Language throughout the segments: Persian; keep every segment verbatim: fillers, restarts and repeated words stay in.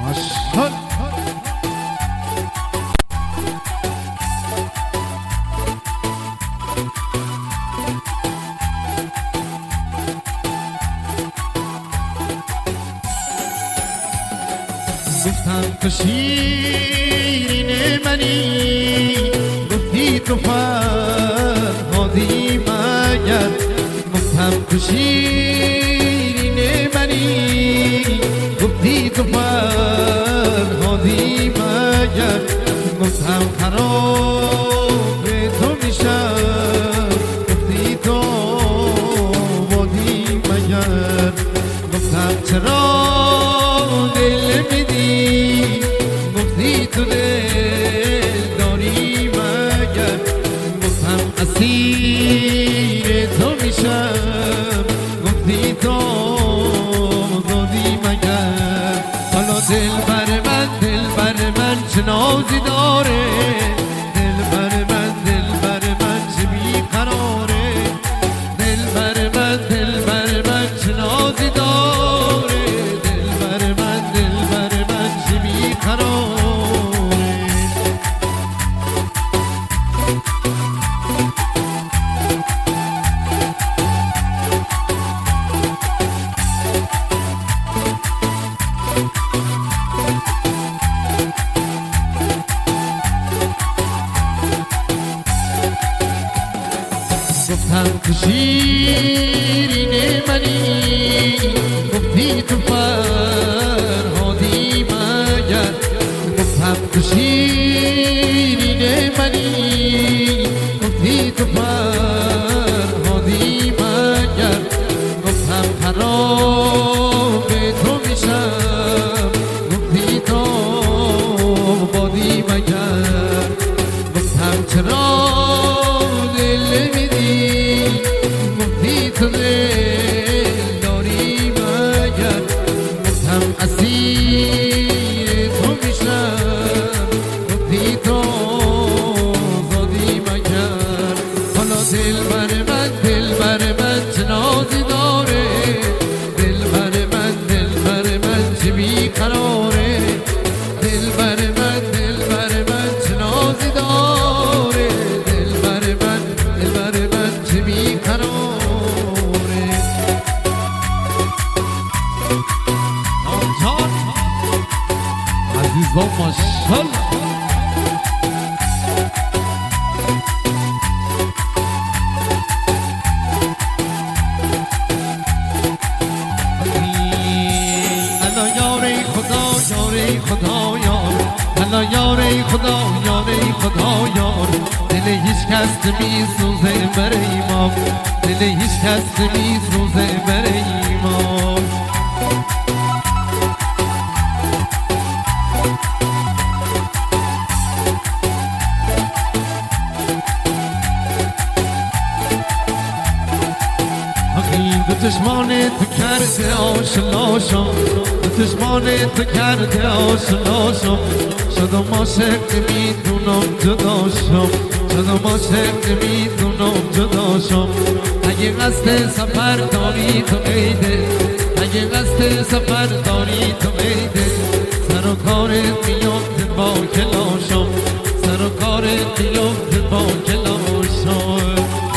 ماشال گفتم تو شیرین منی، گفتی تو فرهادی مگر. گفتم تو شیرین منی، گفتی تو فرهادی مگر. گفتم خراب تو میشم، گفتی تو وادی مگر. گفتم چرا دل میدی، گفتی تو دل داری مگر. گفتم اسیر تو میشم، گفتی تو دادی مگر. حالا دل بر من دل بر من چه نازی داره، دل بر من دل بر من چه بیقراره. دل بر من دل بر من چه نازی داره، دل بر من دل بر من چه بیقراره. گفتم تو شیرین منی، گفتی تو فرهادی مگر. گفتم تو شیرین منی، گفتی تو فرهادی مگر. گفتم خراب تو میشم، گفتی تو بادی مگر. گفتم چرا دل میدی، گفتی تو دل داری مگر. گفتم اسیر تو میشم، گفتی تو زادی مگر. حالا دل بر من دل بر من چه نازی داره، دل بر من دل بر من چه بیقراره. دل بر من دل بر من چه نازی داره، دل بر من دل بر من چه بیقراره. نامجان عزیزان ماشالله. الا یار خدا یار خدا یار، الا یار خدا یار خدا یار. دل هیچ کس نمیسوزه بر ایمان، دل هیچ کس نمیسوزه بر ایمان. دو چشمان تو کرده آشناشم، دو چشمان تو کرده آشناشم. شدم عاشق نمیدونم جداشم، شدم عاشق نمیدونم جداشم. اگه قصد سفر داری تو میده، اگه قصد سفر داری تو میده. سر و کارت میفته با کلاشم، سر و کارت میفته با کلاشم.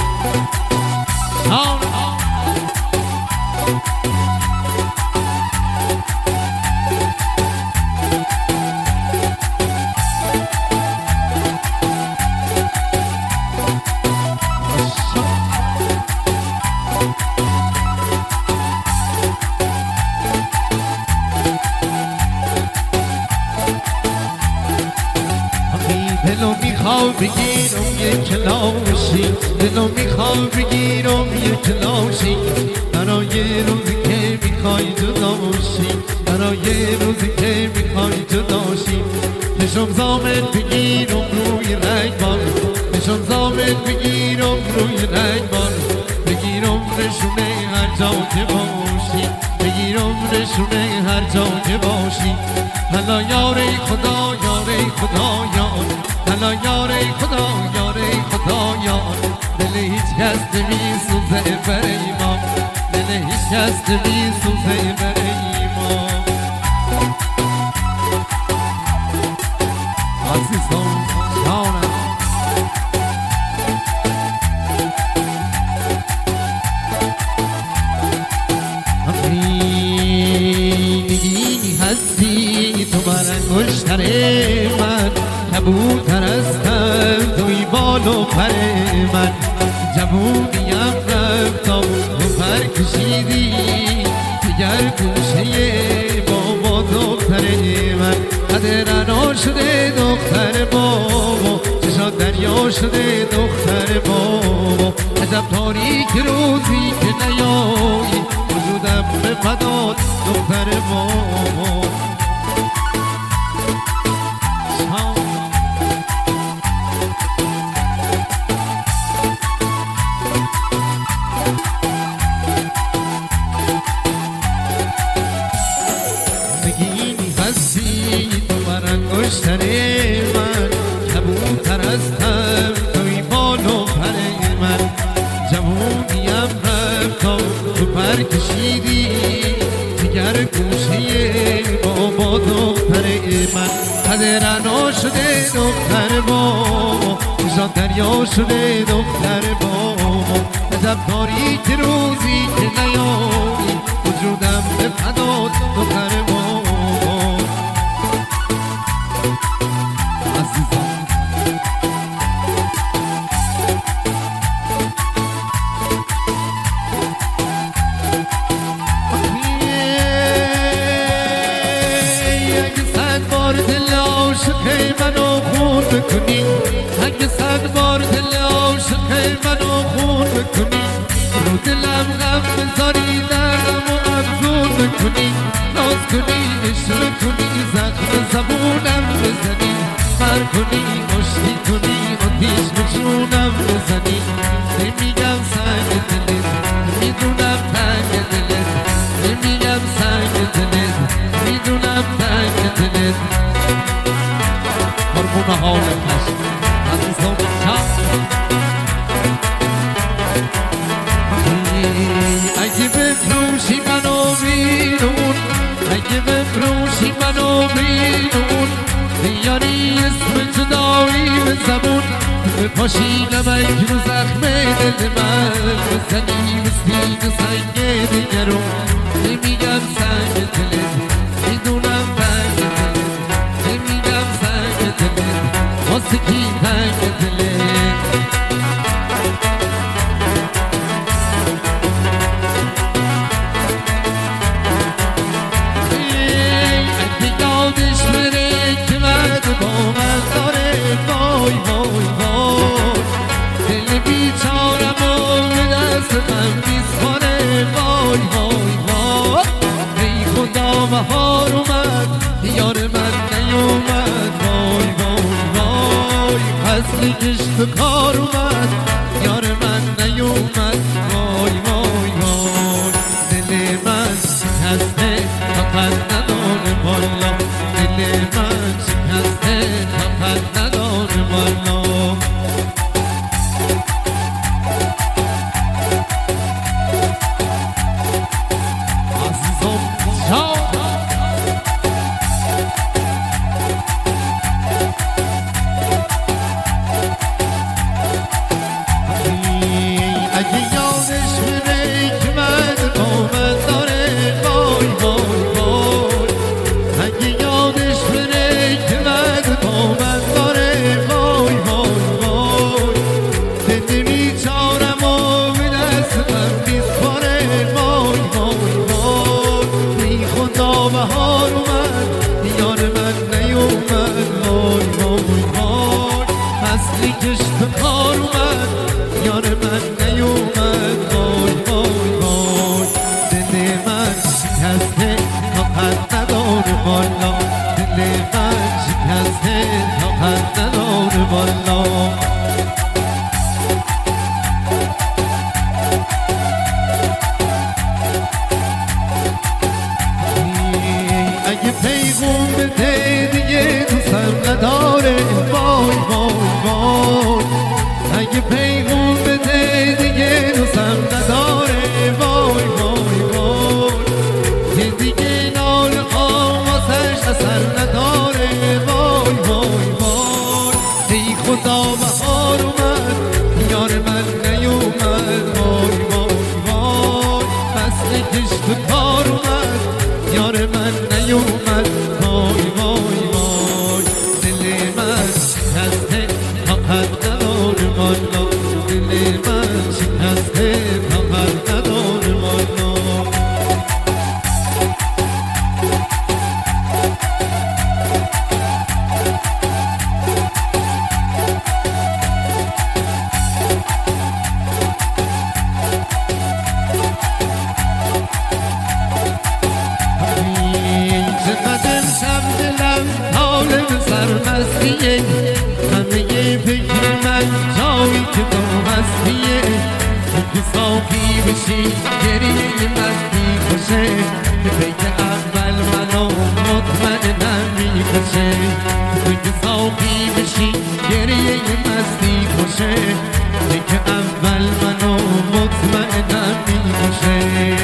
دلو میخوام بگیرم یه کلاشی، دلو میخوام بگیرم یه کلاشی. برای روزی که میخوای جدا شی، برای روزی که میخوای جدا شی. پشم زامن بگیرم روی رگبار، پشم زامن بگیرم روی رگبار. بگیرم نشونه هر جا که باشی، بگیرم نشونه هر جا که باشی. حالا یار خدا یار خدا یار، حالا یار خدا یار خدا یار. دل هیچ کس نمیسوزه بر ایمان، دل هیچ کس نمیسوزه بر ایمان. هستی تو بر انگشتر من، کبوتر هستم توی بال و پر من. جوونیم رفت و پر کشیدی دیگر گوشه بابا دختر من. قدرنا شده دختر بابا، چشات دریا شده دختر بابا. عجب تاریک روزی که نیایی وجودم به فدات دختر بابا. انگشتر من، کبوتر هستم توی بال و پر من. جوونیم رفت و تو پر کشیدی دیگر گوشه بابا دختر من. قدرنا شده دختر بابا، چشات دریا شده دختر بابا. عجب تاریک روزی که نیایی وجودم به فدات دختر بابا. عاشق منو خون بکنی، اگه صد بار دل عاشق منو خون بکنی، رو دلم غم بذاری دردم و افزون بکنی، ناز کنی عشق کنی زخم زبونم بزنی، خر کنی مشتی کنی آتیش بچونم بزنی. نمیگم سنگ دلت میدونم تنگ دلت، نمیگم سنگ دلت میدونم تنگ دلت. هرمون حال پشت عزیزم اگه بفروشی منو بیرون، اگه بفروشی منو بیرون، بیاری اسم جدایی به زبون، بپاشی نمک رو زخم دل من، بزنی بستین سنگ دیگرون. نمیگم سنگ دلت میدونم تنگ دلت، نمیگم سنگ دلت واسه کی تنگ دلت. اگه یادش بره که مرد با من داره، وای وای وای دل بیچارم و به دست من میسپاره، وای وای وای. ای خدا بهار اومد یار من نیومد، وای وای وای فصل کشت کار اومد یار من نیومد، وای وای وای. دل من شکسته تا قد نداره بالا، دل من شکسته تا قد نداره بالا. کشت کار اومد یار من نیومد، وای وای وای. دل من شکسته تا قد نداره بالا، دل من شکسته تا قد نداره بالا. اگه پیغون بده دیگه دوستم نداره، وای وای وای. اگه پیغون بده دیگه دوستم نداره، وای وای وای. که دیگه نال آوازش اثر نداره، وای وای وای. ای خدا بهار اومد یار من نیومد، وای وای وای. فصل کشت کار اومد یار من نیومد، بشی گریه مستی خوشه که پیک اول منو مطمئنم میکشه توی که ساقی بشی گریه مستی خوشه پیک اول منو مطمئنم میکشه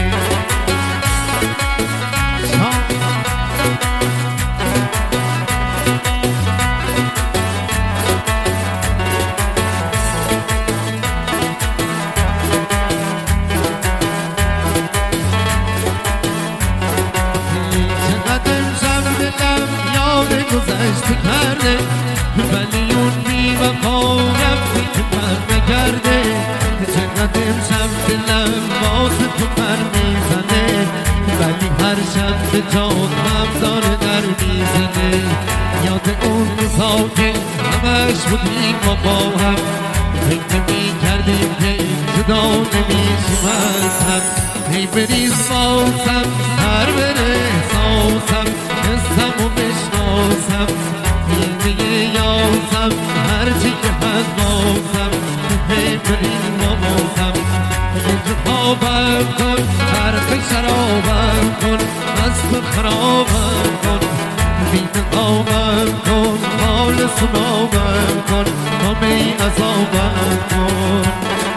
گذشته کرده ولی اون بی وفا رفتی که پر نکرده چقدر امشب دلم واسه تو پر میزنه ولی هر شب به جان هم داره در میزنه یاد اون روزا که همش بودیم ما با هم فکر میکردیم که جدا نمیشیم از هم هی بریز بازم هر بره احساسم حسم و بشناسم دیگه یاسم هرچی که هست بازم هی بریز نمازم یه جو خوابم کن حرف شرابم کن مست خرابم کن بین قابم کن حال سنابم کن همه عذابم کن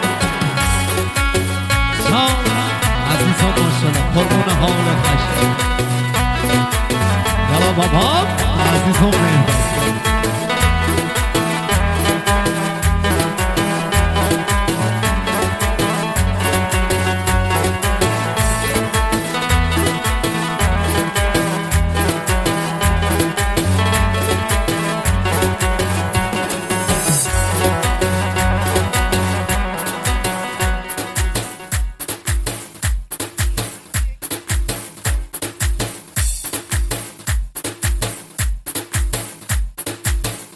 عزیزان ماشالله قربون حال خشم یالا بابا عزیزان